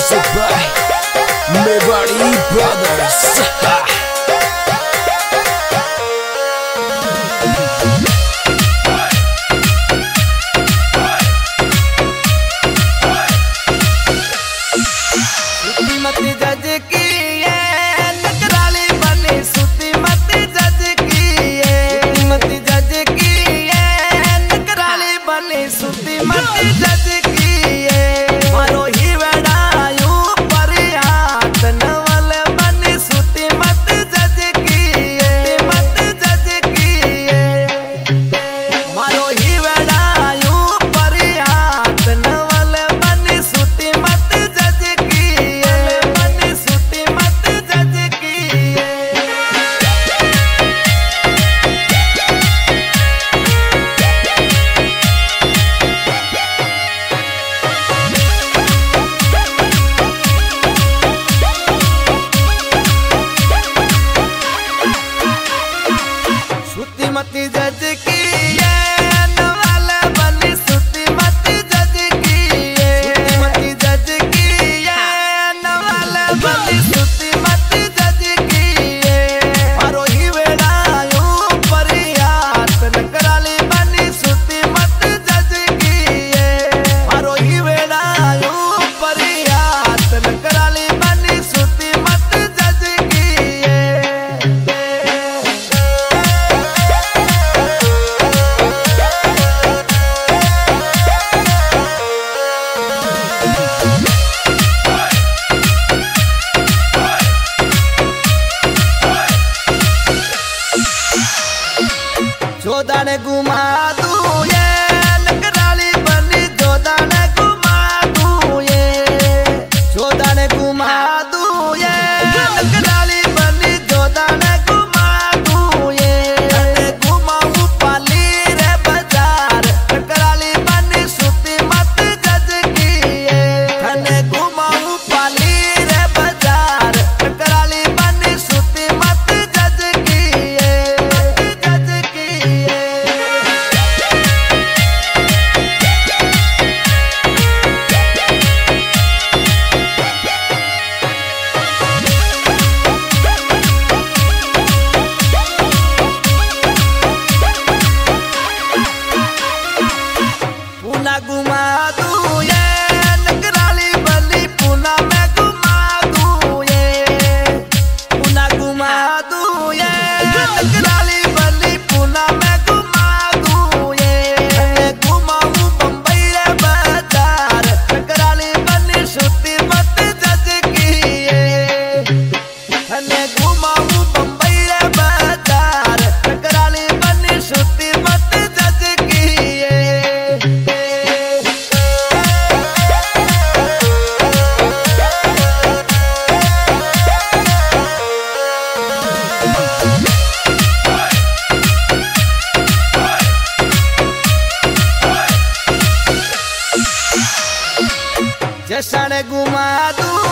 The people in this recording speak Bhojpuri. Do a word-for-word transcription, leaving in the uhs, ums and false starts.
Music by Mewari Brothers. मती जज की नवाल बनी सुती मती जज की मती जज की नवाल बनी सुती मती जज की मारो ही वेड़ा यूं परियात नकराली बनी सुती मती जज की मारो ही वेड़ा यूं परियात नकराली बनी सुती मती जज की जोधा ने घुमा दूं ये नकराली बनी जोधा ने घुमा दूं ये जोधा ने घुमा दूं ये नकराली बनी जोधा ने घुमा दूं ये ने घुमाऊं पाली रे बाजार नकराली बनी सुती मत जज की ये ने घुमाऊं पाली रे बाजार नकराली बनी सुती मत जज की ये जज की पुना घुमा दूं ये नकराली बली पुना में घुमा दूं ये पुना घुमा दूं ये नकराली बली पुना में घुमा दूं ये घुमाऊं बम्बई रे बाजार नकराली बनी सुती मत जज की ये घुमाऊं बम्बई रे बाजार नकराली बनी सुती मत जज की जैसा ने घुमा दूं